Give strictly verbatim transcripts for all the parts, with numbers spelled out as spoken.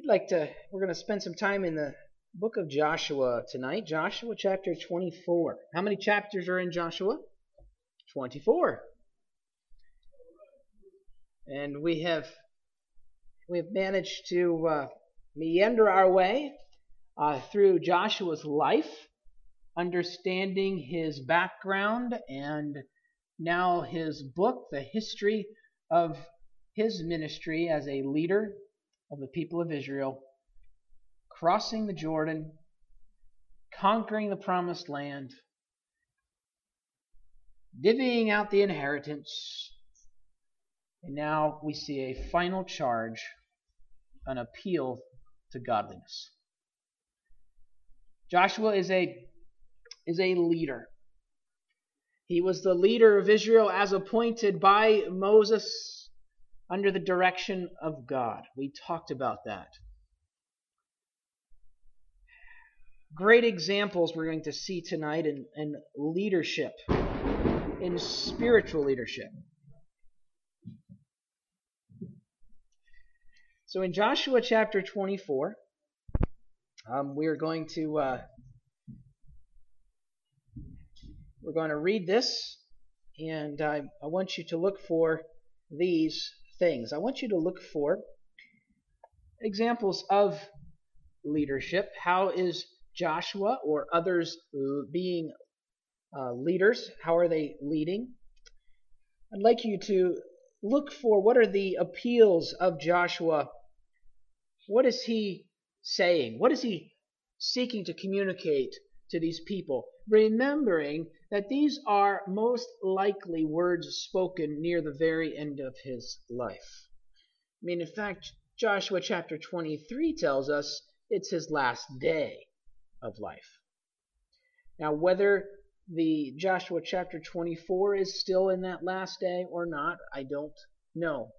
like to, we're going to spend some time in the book of Joshua tonight. Joshua chapter twenty-four. How many chapters are in Joshua? twenty-four. And we have we have managed to uh, meander our way uh, through Joshua's life, understanding his background and now his book, the history of his ministry as a leader of the people of Israel, crossing the Jordan, conquering the promised land, divvying out the inheritance, and now we see a final charge, an appeal to godliness. Joshua is a, is a leader. He was the leader of Israel as appointed by Moses under the direction of God. We talked about that. Great examples we're going to see tonight in, in leadership, in spiritual leadership. So in Joshua chapter twenty-four, um, we are going to uh, we're going to read this, and I, I want you to look for these things. I want you to look for examples of leadership. How is Joshua or others being uh, leaders? How are they leading? I'd like you to look for what are the appeals of Joshua. What is he saying? What is he seeking to communicate to these people? Remembering that these are most likely words spoken near the very end of his life. I mean, in fact, Joshua chapter twenty-three tells us it's his last day of life. Now, whether the Joshua chapter twenty-four is still in that last day or not, I don't know.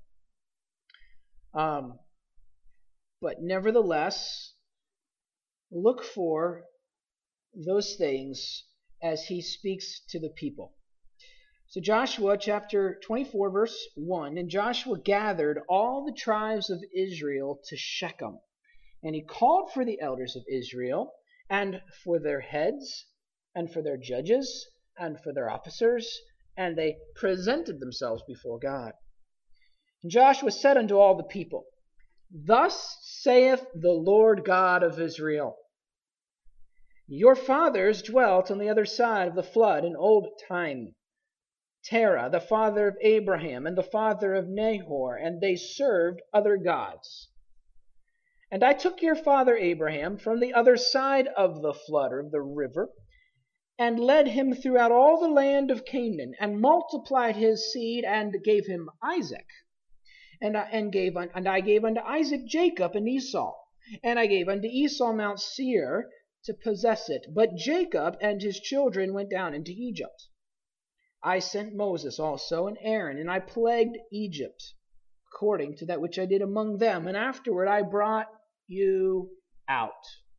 Um, but nevertheless, look for those things as he speaks to the people. So Joshua chapter twenty-four verse one, and Joshua gathered all the tribes of Israel to Shechem, and he called for the elders of Israel, and for their heads, and for their judges, and for their officers, and they presented themselves before God. And Joshua said unto all the people, Thus saith the Lord God of Israel, Your fathers dwelt on the other side of the flood in old time. Terah, the father of Abraham, and the father of Nahor, and they served other gods. And I took your father Abraham from the other side of the flood, or the river, and led him throughout all the land of Canaan, and multiplied his seed, and gave him Isaac. And I, and gave and I gave unto Isaac Jacob and Esau, and I gave unto Esau Mount Seir to possess it. But Jacob and his children went down into Egypt. I sent Moses also and Aaron, and I plagued Egypt, according to that which I did among them. And afterward I brought you out.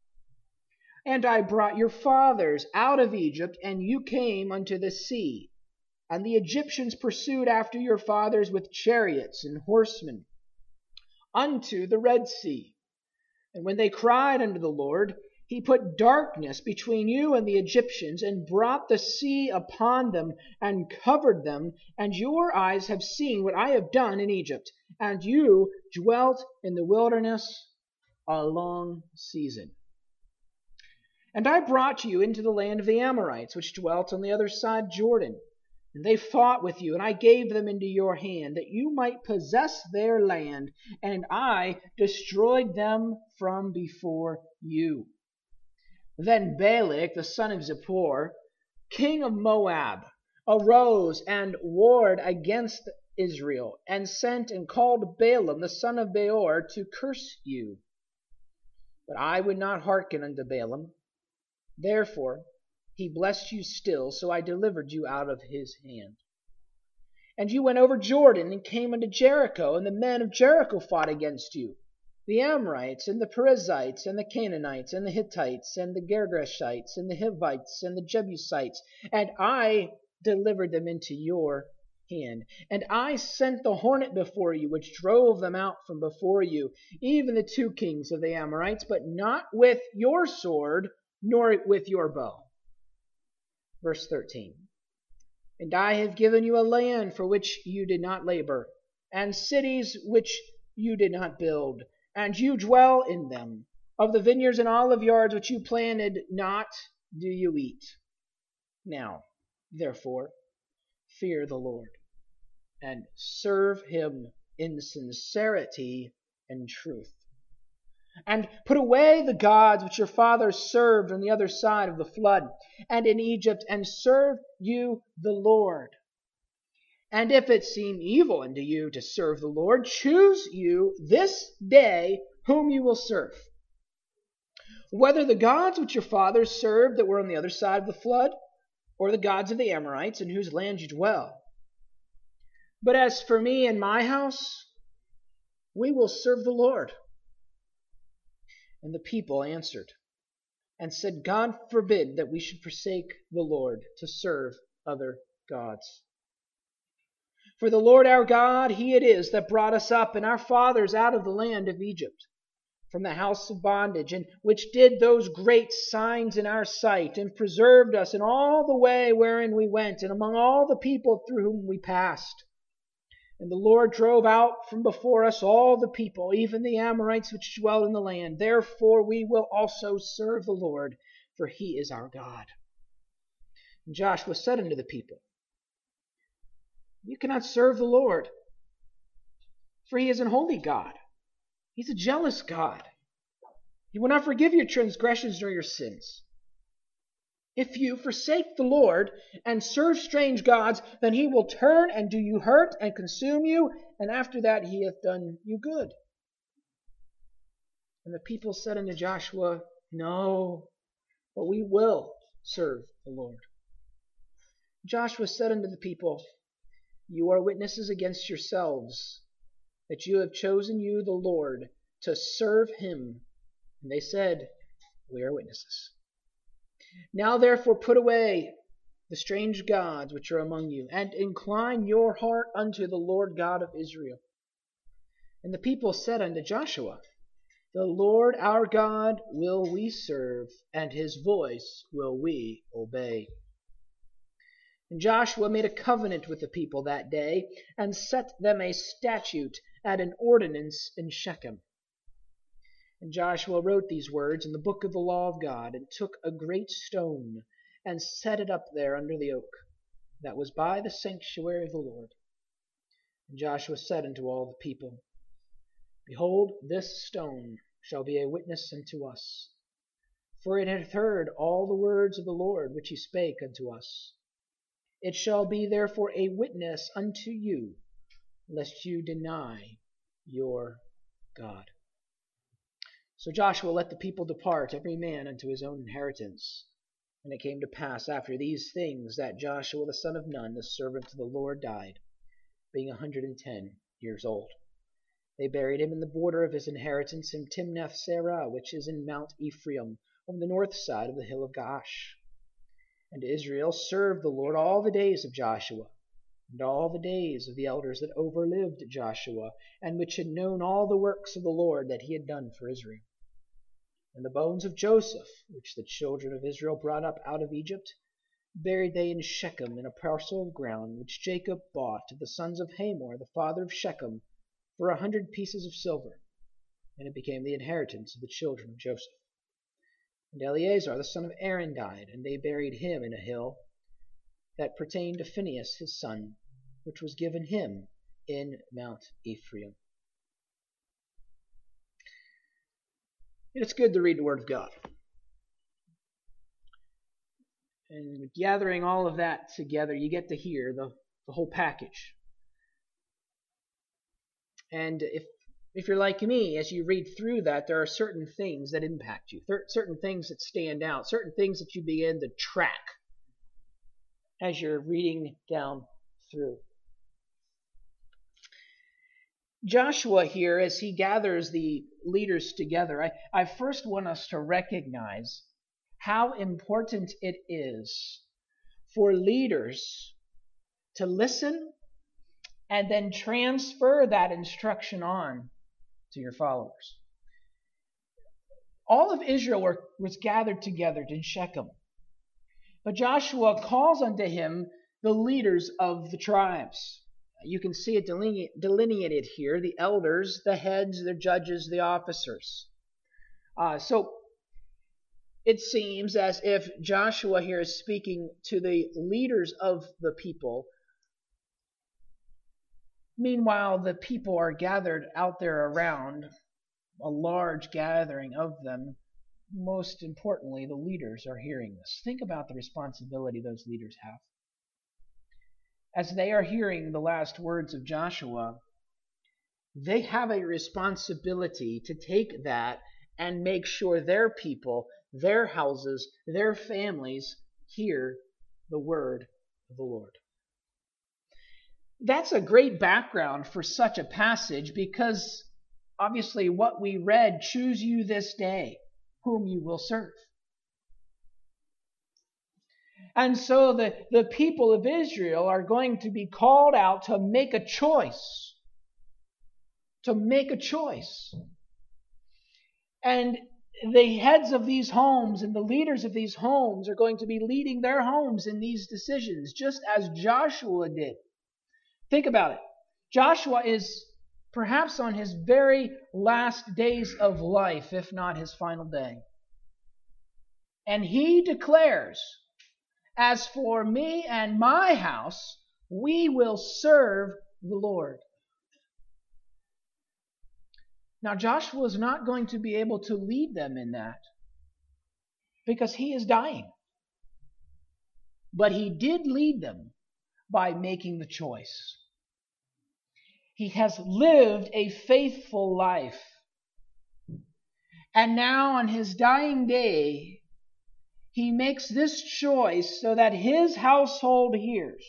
And I brought your fathers out of Egypt, and you came unto the sea. And the Egyptians pursued after your fathers with chariots and horsemen unto the Red Sea. And when they cried unto the Lord, he put darkness between you and the Egyptians, and brought the sea upon them, and covered them. And your eyes have seen what I have done in Egypt. And you dwelt in the wilderness a long season. And I brought you into the land of the Amorites, which dwelt on the other side Jordan. And they fought with you, and I gave them into your hand, that you might possess their land, and I destroyed them from before you. Then Balak, the son of Zippor, king of Moab, arose and warred against Israel, and sent and called Balaam, the son of Beor, to curse you. But I would not hearken unto Balaam. Therefore he blessed you still, so I delivered you out of his hand. And you went over Jordan and came unto Jericho, and the men of Jericho fought against you, the Amorites, and the Perizzites, and the Canaanites, and the Hittites, and the Girgashites, and the Hivites, and the Jebusites, and I delivered them into your hand. And I sent the hornet before you, which drove them out from before you, even the two kings of the Amorites, but not with your sword, nor with your bow. Verse thirteen. And I have given you a land for which you did not labor, and cities which you did not build, and you dwell in them. Of the vineyards and olive yards which you planted not, do you eat. Now, therefore, fear the Lord, and serve him in sincerity and truth. And put away the gods which your fathers served on the other side of the flood, and in Egypt, and serve you the Lord. And if it seem evil unto you to serve the Lord, choose you this day whom you will serve, whether the gods which your fathers served that were on the other side of the flood, or the gods of the Amorites in whose land you dwell. But as for me and my house, we will serve the Lord. And the people answered and said, God forbid that we should forsake the Lord to serve other gods. For the Lord our God, he it is that brought us up and our fathers out of the land of Egypt, from the house of bondage, and which did those great signs in our sight, and preserved us in all the way wherein we went, and among all the people through whom we passed. And the Lord drove out from before us all the people, even the Amorites which dwell in the land. Therefore we will also serve the Lord, for he is our God. And Joshua said unto the people, you cannot serve the Lord, for he is an holy God. He's a jealous God. He will not forgive your transgressions nor your sins. If you forsake the Lord and serve strange gods, then he will turn and do you hurt and consume you, and after that he hath done you good. And the people said unto Joshua, no, but we will serve the Lord. Joshua said unto the people, you are witnesses against yourselves, that you have chosen you the Lord to serve him. And they said, we are witnesses. Now therefore put away the strange gods which are among you, and incline your heart unto the Lord God of Israel. And the people said unto Joshua, the Lord our God will we serve, and his voice will we obey. And Joshua made a covenant with the people that day, and set them a statute and an ordinance in Shechem. And Joshua wrote these words in the book of the law of God, and took a great stone, and set it up there under the oak, that was by the sanctuary of the Lord. And Joshua said unto all the people, behold, this stone shall be a witness unto us, for it hath heard all the words of the Lord which he spake unto us. It shall be therefore a witness unto you, lest you deny your God. So Joshua let the people depart, every man unto his own inheritance. And it came to pass after these things that Joshua the son of Nun, the servant of the Lord, died, being a hundred and ten years old. They buried him in the border of his inheritance in Timnath-serah, which is in Mount Ephraim, on the north side of the hill of Gaash. And Israel served the Lord all the days of Joshua, and all the days of the elders that overlived Joshua, and which had known all the works of the Lord that he had done for Israel. And the bones of Joseph, which the children of Israel brought up out of Egypt, buried they in Shechem in a parcel of ground which Jacob bought of the sons of Hamor, the father of Shechem, for a hundred pieces of silver, and it became the inheritance of the children of Joseph. And Eleazar the son of Aaron died, and they buried him in a hill that pertained to Phinehas his son, which was given him in Mount Ephraim. It's good to read the Word of God. And gathering all of that together, you get to hear the, the whole package. And if if you're like me, as you read through that, there are certain things that impact you, certain things that stand out, certain things that you begin to track as you're reading down through. Joshua here, as he gathers the leaders together, I, I first want us to recognize how important it is for leaders to listen and then transfer that instruction on to your followers. All of Israel were, was gathered together in Shechem. But Joshua calls unto him the leaders of the tribes. You can see it delineated here, the elders, the heads, the judges, the officers. Uh, so it seems as if Joshua here is speaking to the leaders of the people. Meanwhile, the people are gathered out there around, a large gathering of them. Most importantly, the leaders are hearing this. Think about the responsibility those leaders have. As they are hearing the last words of Joshua, they have a responsibility to take that and make sure their people, their houses, their families hear the word of the Lord. That's a great background for such a passage because obviously what we read, choose you this day whom you will serve. And so the, the people of Israel are going to be called out to make a choice. To make a choice. And the heads of these homes and the leaders of these homes are going to be leading their homes in these decisions, just as Joshua did. Think about it. Joshua is perhaps on his very last days of life, if not his final day. And he declares, as for me and my house, we will serve the Lord. Now, Joshua is not going to be able to lead them in that because he is dying. But he did lead them by making the choice. He has lived a faithful life. And now on his dying day, he makes this choice so that his household hears.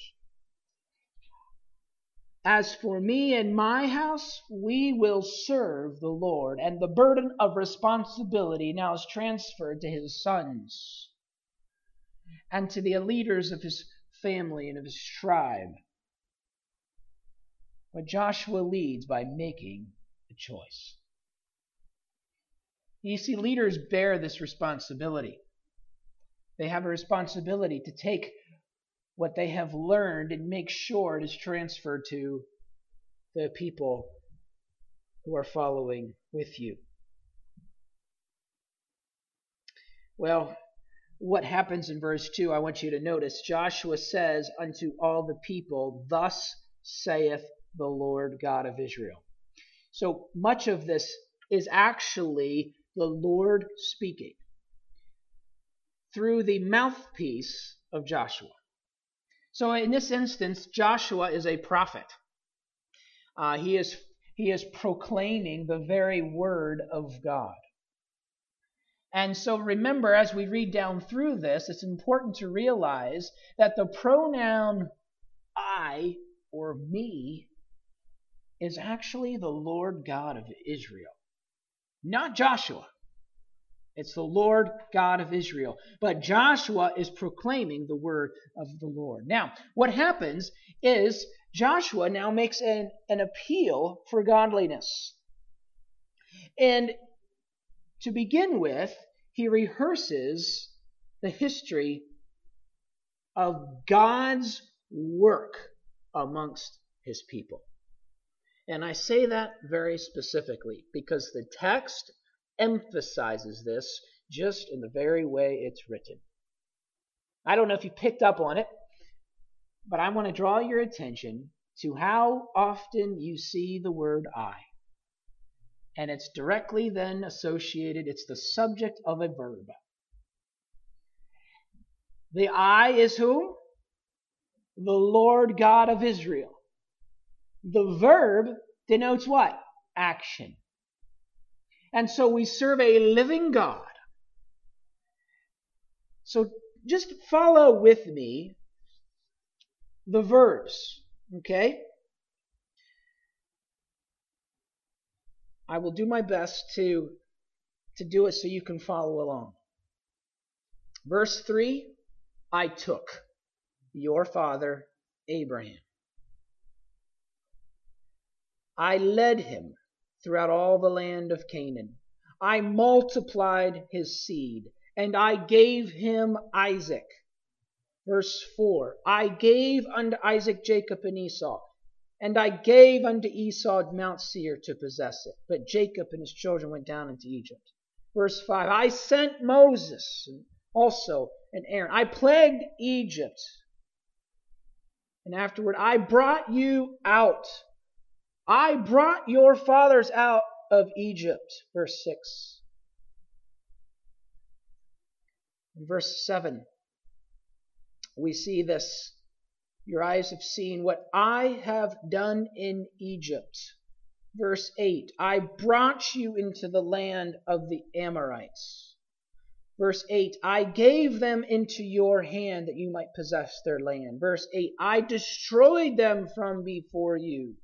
As for me and my house, we will serve the Lord. And the burden of responsibility now is transferred to his sons and to the leaders of his family and of his tribe. But Joshua leads by making a choice. You see, leaders bear this responsibility. They have a responsibility to take what they have learned and make sure it is transferred to the people who are following with you. Well, what happens in verse two, I want you to notice. Joshua says unto all the people, thus saith the Lord God of Israel. So much of this is actually the Lord speaking through the mouthpiece of Joshua. So in this instance, Joshua is a prophet. Uh, he is, he is proclaiming the very word of God. And so remember, as we read down through this, it's important to realize that the pronoun I or me is actually the Lord God of Israel, not Joshua. It's the Lord God of Israel. But Joshua is proclaiming the word of the Lord. Now, what happens is Joshua now makes an, an appeal for godliness. And to begin with, he rehearses the history of God's work amongst his people. And I say that very specifically because the text emphasizes this just in the very way it's written. I don't know if you picked up on it, but I want to draw your attention to how often you see the word I. And it's directly then associated, it's the subject of a verb. The I is who? The Lord God of Israel. The verb denotes what? Action. And so we serve a living God. So just follow with me the verbs, okay? I will do my best to, to do it so you can follow along. Verse three, I took your father Abraham. I led him throughout all the land of Canaan. I multiplied his seed, and I gave him Isaac. Verse four, I gave unto Isaac Jacob and Esau, and I gave unto Esau Mount Seir to possess it. But Jacob and his children went down into Egypt. Verse five, I sent Moses also and Aaron. I plagued Egypt. And afterward, I brought you out. I brought your fathers out of Egypt. Verse six. In verse seven, we see this. Your eyes have seen what I have done in Egypt. Verse eight, I brought you into the land of the Amorites. Verse eight, I gave them into your hand that you might possess their land. Verse eight, I destroyed them from before you.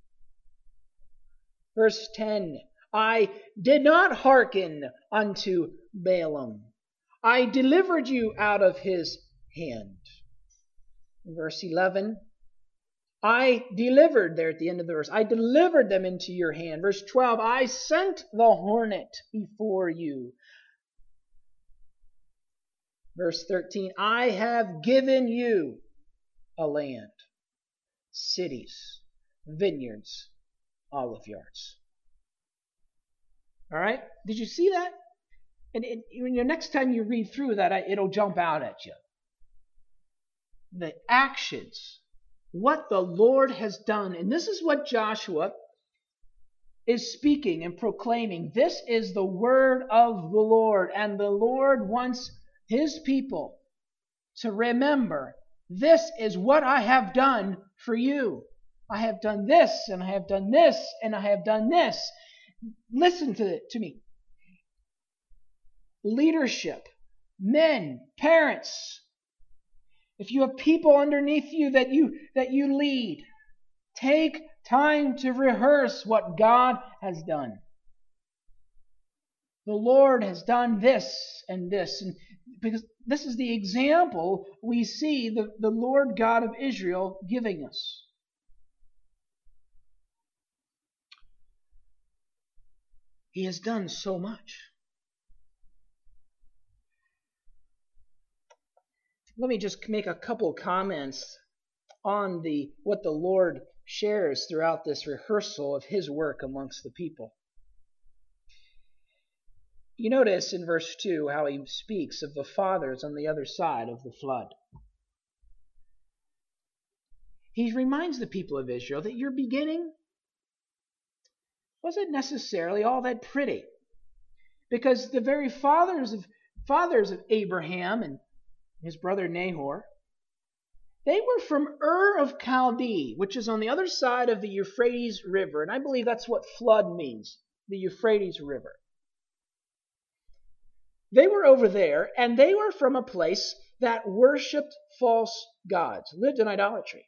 Verse ten, I did not hearken unto Balaam. I delivered you out of his hand. Verse eleven, I delivered, there at the end of the verse, I delivered them into your hand. Verse twelve, I sent the hornet before you. Verse thirteen, I have given you a land, cities, vineyards, olive yards. All right? Did you see that? And it, you know, next time you read through that, it'll jump out at you. The actions, what the Lord has done. And this is what Joshua is speaking and proclaiming. This is the word of the Lord. And the Lord wants his people to remember, this is what I have done for you. I have done this, and I have done this, and I have done this. Listen to it, to me. Leadership, men, parents. If you have people underneath you that you that you lead, take time to rehearse what God has done. The Lord has done this and this, and because this is the example we see the, the Lord God of Israel giving us. He has done so much. Let me just make a couple comments on the what the Lord shares throughout this rehearsal of his work amongst the people. You notice in verse two how he speaks of the fathers on the other side of the flood. He reminds the people of Israel that your beginning wasn't necessarily all that pretty, because the very fathers of fathers of Abraham and his brother Nahor, they were from Ur of Chaldee, which is on the other side of the Euphrates River. And I believe that's what flood means, the Euphrates River. They were over there, and they were from a place that worshipped false gods, lived in idolatry.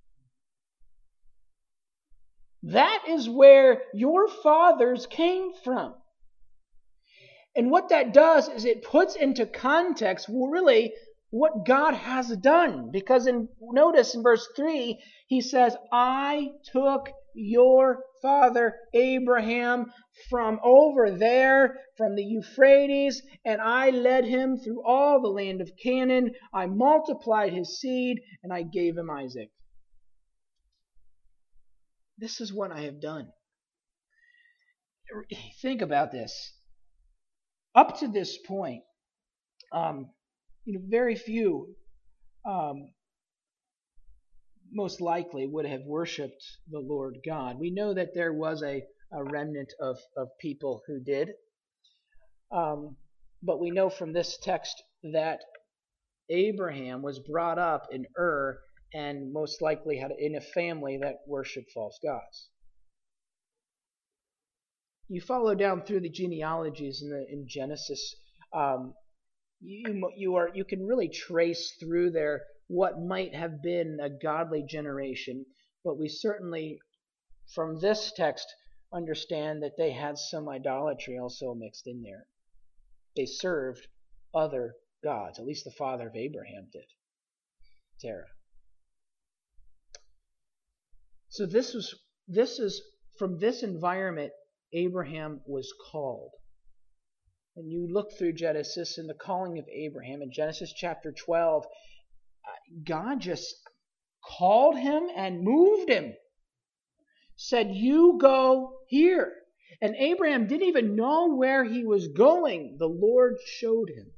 That is where your fathers came from. And what that does is it puts into context, really, what God has done. Because in notice in verse three, he says, I took your father Abraham from over there, from the Euphrates, and I led him through all the land of Canaan. I multiplied his seed, and I gave him Isaac. This is what I have done. Think about this. Up to this point, um, you know, very few, um, most likely, would have worshipped the Lord God. We know that there was a, a remnant of, of people who did. Um, but we know from this text that Abraham was brought up in Ur and most likely had in a family that worshipped false gods. You follow down through the genealogies in, the, in Genesis, um, you you are you can really trace through there what might have been a godly generation, but we certainly, from this text, understand that they had some idolatry also mixed in there. They served other gods. At least the father of Abraham did, Terah. So this was this is from this environment, Abraham was called. And you look through Genesis and the calling of Abraham in Genesis chapter twelve, God just called him and moved him. Said, you go here. And Abraham didn't even know where he was going. The Lord showed him.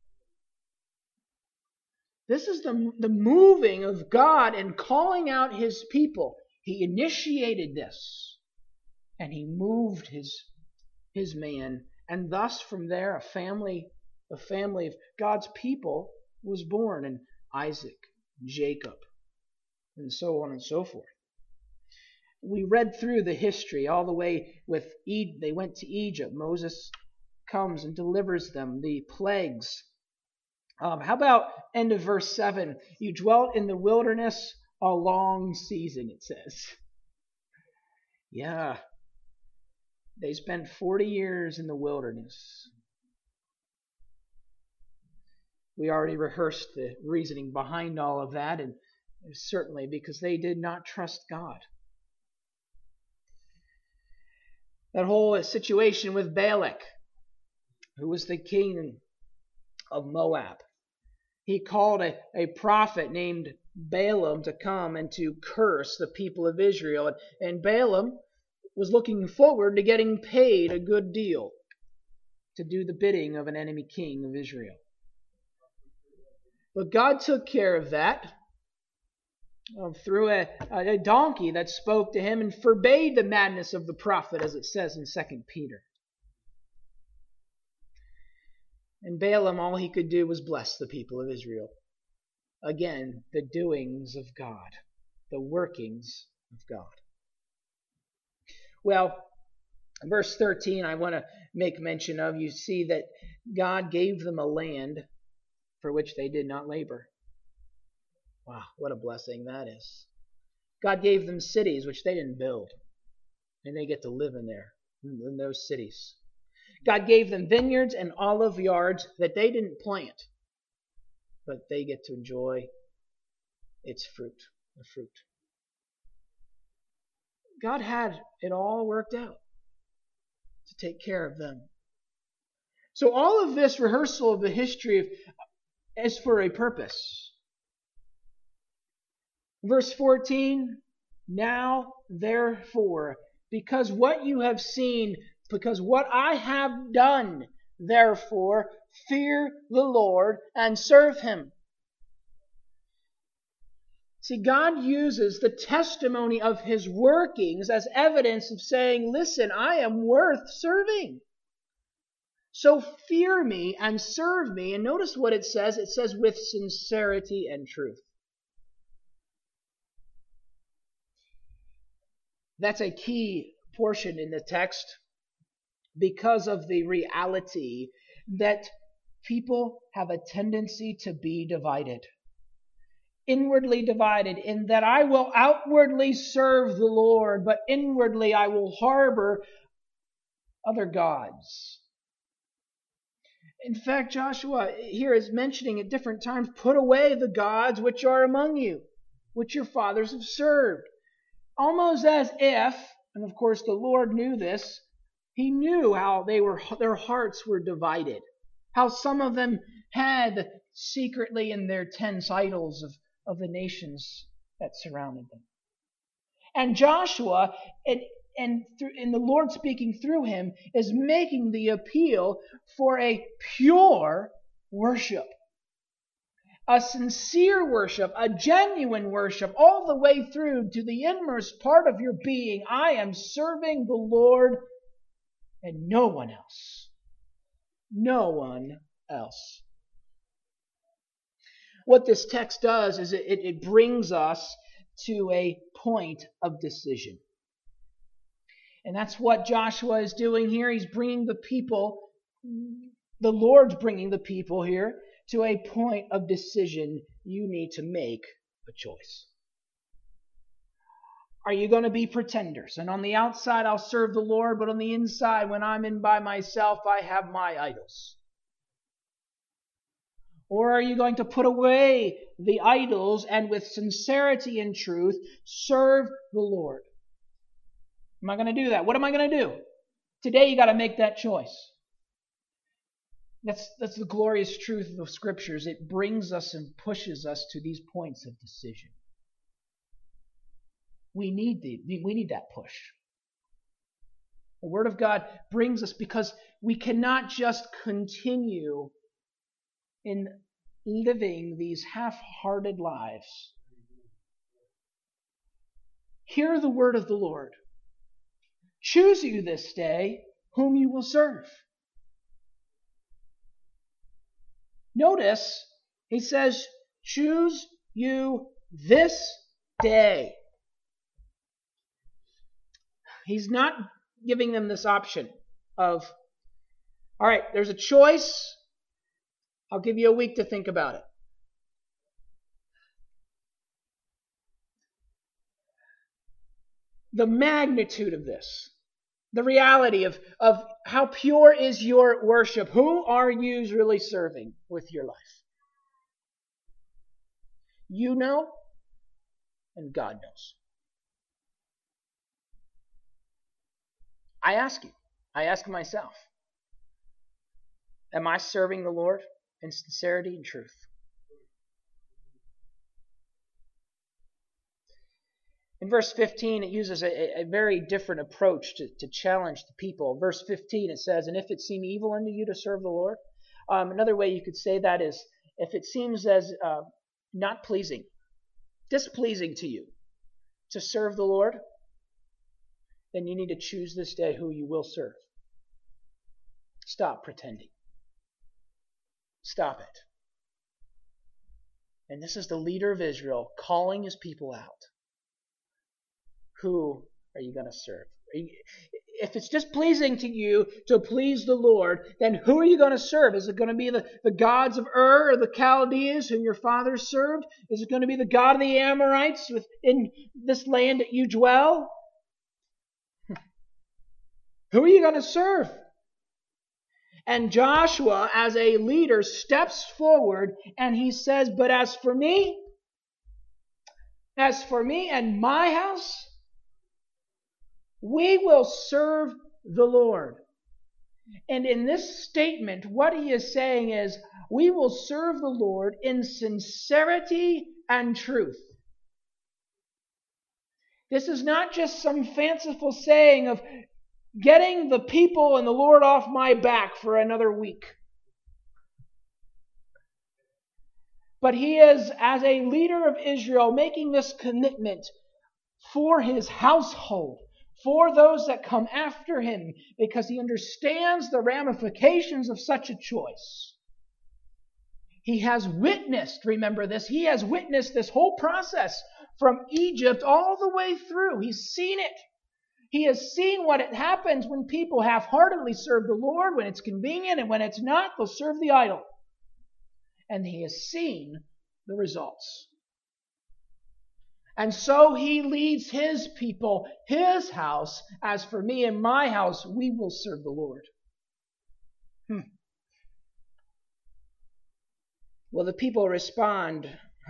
This is the, the moving of God and calling out his people. He initiated this. And he moved his, his man. And thus from there a family, a family of God's people was born. And Isaac, Jacob, and so on and so forth. We read through the history all the way with, e- they went to Egypt. Moses comes and delivers them, the plagues. Um, how about end of verse seven? You dwelt in the wilderness a long season, it says. Yeah. They spent forty years in the wilderness. We already rehearsed the reasoning behind all of that, and certainly because they did not trust God. That whole situation with Balak, who was the king of Moab. He called a, a prophet named Balaam to come and to curse the people of Israel. And, and Balaam was looking forward to getting paid a good deal to do the bidding of an enemy king of Israel. But God took care of that uh, through a, a donkey that spoke to him and forbade the madness of the prophet, as it says in Second Peter. And Balaam, all he could do was bless the people of Israel. Again, the doings of God, the workings of God. Well, verse thirteen, I want to make mention of. You see that God gave them a land for which they did not labor. Wow, what a blessing that is. God gave them cities which they didn't build, and they get to live in there, in those cities. God gave them vineyards and olive yards that they didn't plant, but they get to enjoy its fruit, the fruit. God had it all worked out to take care of them. So all of this rehearsal of the history of, is for a purpose. Verse fourteen, now therefore, because what you have seen, because what I have done, therefore, fear the Lord and serve Him. See, God uses the testimony of His workings as evidence of saying, listen, I am worth serving. So fear me and serve me. And notice what it says. It says with sincerity and truth. That's a key portion in the text because of the reality that people have a tendency to be divided. Inwardly divided in that I will outwardly serve the Lord, but inwardly I will harbor other gods. In fact, Joshua here is mentioning at different times, put away the gods which are among you, which your fathers have served. Almost as if, and of course the Lord knew this, He knew how they were, their hearts were divided. How some of them had secretly in their tents idols of, of the nations that surrounded them. And Joshua, and, and, through, and the Lord speaking through him, is making the appeal for a pure worship. A sincere worship, a genuine worship, all the way through to the inmost part of your being. I am serving the Lord and no one else. No one else. What this text does is it, it brings us to a point of decision. And that's what Joshua is doing here. He's bringing the people, the Lord's bringing the people here to a point of decision. You need to make a choice. Are you going to be pretenders? And on the outside, I'll serve the Lord, but on the inside, when I'm in by myself, I have my idols. Or are you going to put away the idols and with sincerity and truth serve the Lord? I'm not going to do that. What am I going to do? Today you got to make that choice. That's, that's the glorious truth of the Scriptures. It brings us and pushes us to these points of decision. We need the, we need that push. The Word of God brings us because we cannot just continue in living these half-hearted lives. Hear the word of the Lord. Choose you this day whom you will serve. Notice, he says, choose you this day. He's not giving them this option of, all right, there's a choice. I'll give you a week to think about it. The magnitude of this, the reality of, of how pure is your worship. Who are you really serving with your life? You know, and God knows. I ask you, I ask myself, am I serving the Lord in sincerity and truth? In verse fifteen, it uses a, a very different approach to, to challenge the people. Verse fifteen, it says, and if it seem evil unto you to serve the Lord. Um, another way you could say that is, if it seems as uh, not pleasing, displeasing to you to serve the Lord, then you need to choose this day who you will serve. Stop pretending. Stop it. And this is the leader of Israel calling his people out. Who are you going to serve? You, if it's displeasing to you to please the Lord, then who are you going to serve? Is it going to be the, the gods of Ur or the Chaldees whom your fathers served? Is it going to be the God of the Amorites within this land that you dwell? Who are you going to serve? And Joshua, as a leader, steps forward and he says, but as for me, as for me and my house, we will serve the Lord. And in this statement, what he is saying is, we will serve the Lord in sincerity and truth. This is not just some fanciful saying of getting the people and the Lord off my back for another week. But he is, as a leader of Israel, making this commitment for his household, for those that come after him, because he understands the ramifications of such a choice. He has witnessed, remember this, he has witnessed this whole process from Egypt all the way through. He's seen it. He has seen what it happens when people half-heartedly serve the Lord, when it's convenient, and when it's not, they'll serve the idol. And he has seen the results. And so he leads his people, his house. As for me and my house, we will serve the Lord. Hmm. Well, the people respond,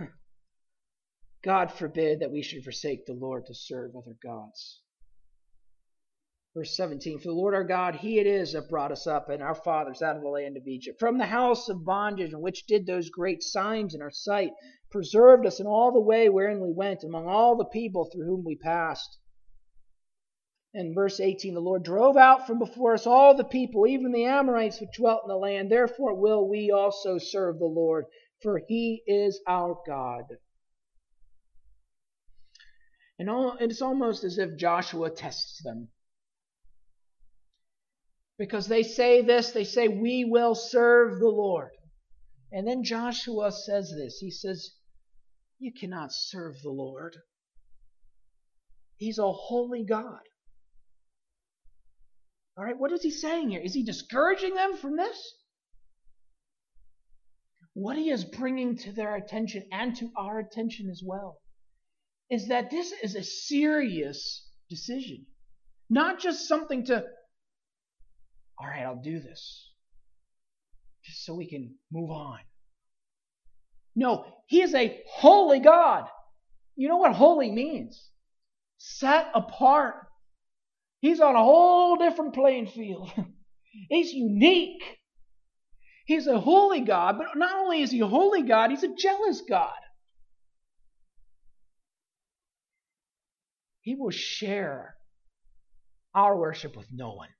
God forbid that we should forsake the Lord to serve other gods. Verse seventeen, for the Lord our God, he it is that brought us up and our fathers out of the land of Egypt, from the house of bondage, in which did those great signs in our sight, preserved us in all the way wherein we went, among all the people through whom we passed. In verse eighteen, the Lord drove out from before us all the people, even the Amorites which dwelt in the land. Therefore will we also serve the Lord, for he is our God. And it's almost as if Joshua tests them. Because they say this, they say, we will serve the Lord. And then Joshua says this. He says, you cannot serve the Lord. He's a holy God. All right, what is he saying here? Is he discouraging them from this? What he is bringing to their attention and to our attention as well is that this is a serious decision. Not just something to, all right, I'll do this, just so we can move on. No, he is a holy God. You know what holy means? Set apart. He's on a whole different playing field. He's unique. He's a holy God, but not only is he a holy God, he's a jealous God. He will share our worship with no one.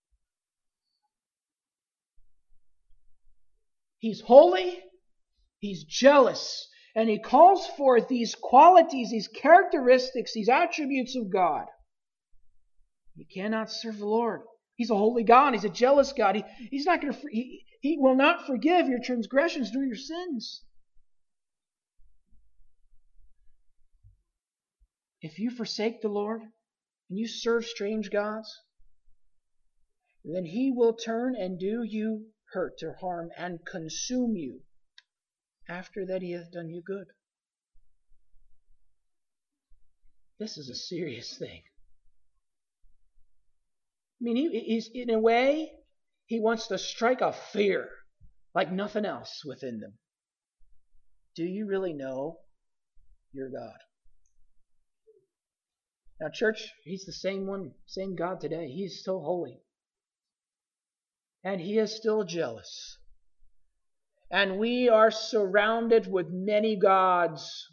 He's holy, he's jealous, and he calls forth these qualities, these characteristics, these attributes of God. You cannot serve the Lord. He's a holy God. He's a jealous God. He, he's not going to. He, he will not forgive your transgressions nor your sins. If you forsake the Lord and you serve strange gods, then he will turn and do you hurt or harm and consume you after that he hath done you good. This is a serious thing. I mean, he, he's in a way, he wants to strike a fear like nothing else within them. Do you really know your God? Now, church, he's the same one, same God today. He's still holy. And he is still jealous. And we are surrounded with many gods.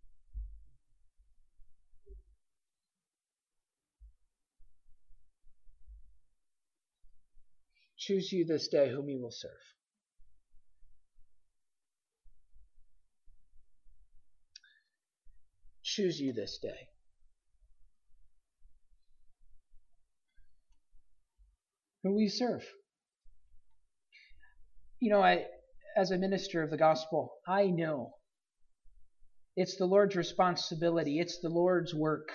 Choose you this day whom you will serve. Choose you this day. Who will you serve? You know, I, as a minister of the gospel, I know it's the Lord's responsibility. It's the Lord's work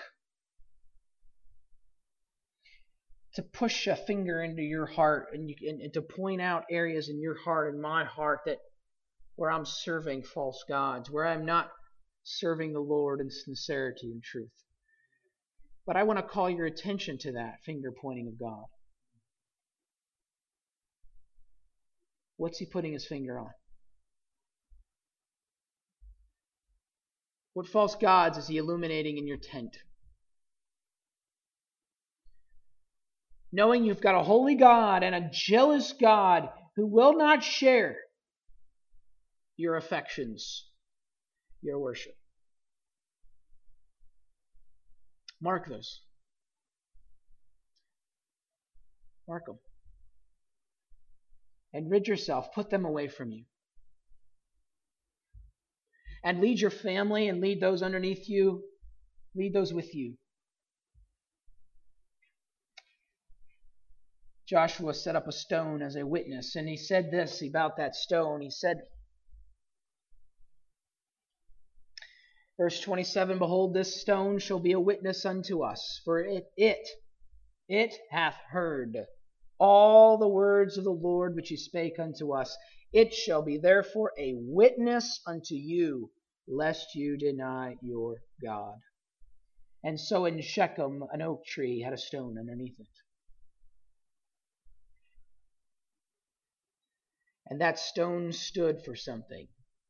to push a finger into your heart and, you, and, and to point out areas in your heart and my heart that where I'm serving false gods, where I'm not serving the Lord in sincerity and truth. But I want to call your attention to that finger pointing of God. What's he putting his finger on? What false gods is he illuminating in your tent? Knowing you've got a holy God and a jealous God who will not share your affections, your worship. Mark those. Mark them. And rid yourself. Put them away from you. And lead your family and lead those underneath you. Lead those with you. Joshua set up a stone as a witness, and he said this about that stone. He said, verse twenty-seven, behold, this stone shall be a witness unto us, for it, it, it hath heard all the words of the Lord which he spake unto us. It shall be therefore a witness unto you, lest you deny your God. And so in Shechem, an oak tree had a stone underneath it. And that stone stood for something.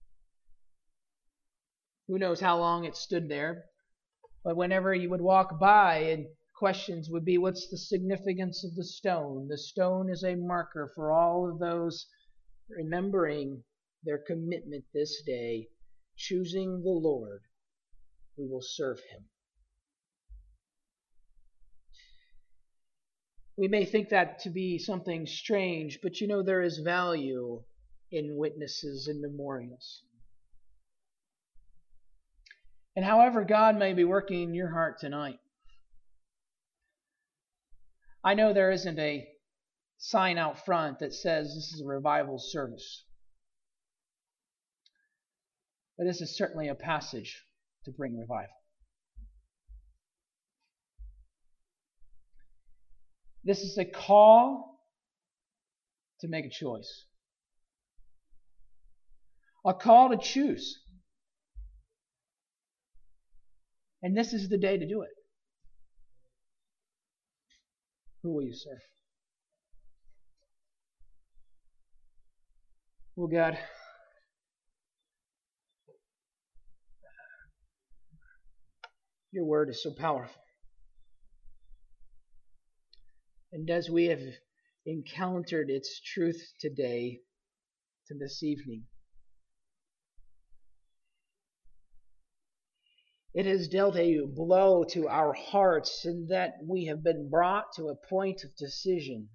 Who knows how long it stood there? But whenever you would walk by, and questions would be, what's the significance of the stone? The stone is a marker for all of those remembering their commitment this day, choosing the Lord. We will serve him. We may think that to be something strange, but you know there is value in witnesses and memorials. And however God may be working in your heart tonight, I know there isn't a sign out front that says this is a revival service. But this is certainly a passage to bring revival. This is a call to make a choice. A call to choose. And this is the day to do it. Who will you serve? Well, God, your word is so powerful. And as we have encountered its truth today, to this evening, it has dealt a blow to our hearts in that we have been brought to a point of decision.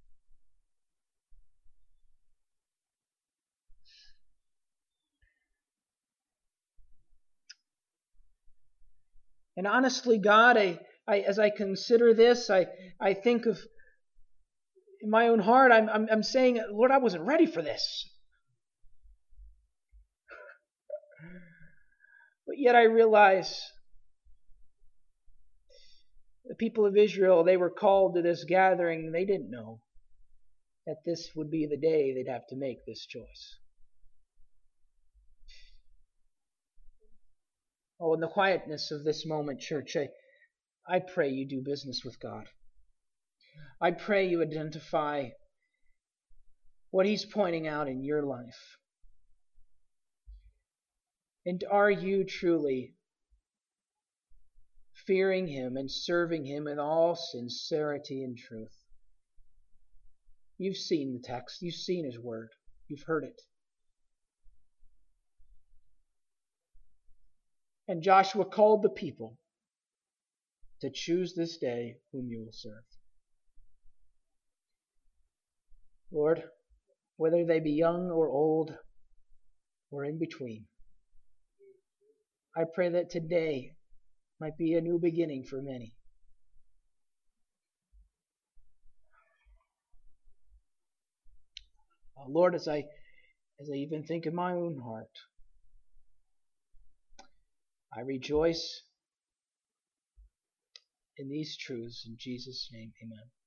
And honestly, God, I, I, as I consider this, I, I think of, in my own heart, I'm, I'm, I'm saying, Lord, I wasn't ready for this. But yet I realize the people of Israel, they were called to this gathering. They didn't know that this would be the day they'd have to make this choice. Oh, in the quietness of this moment, church, I, I pray you do business with God. I pray you identify what He's pointing out in your life. And are you truly fearing Him and serving Him in all sincerity and truth? You've seen the text. You've seen His word. You've heard it. And Joshua called the people to choose this day whom you will serve. Lord, whether they be young or old or in between, I pray that today might be a new beginning for many. Uh, Lord, as I as I even think in my own heart, I rejoice in these truths. In Jesus' name, amen.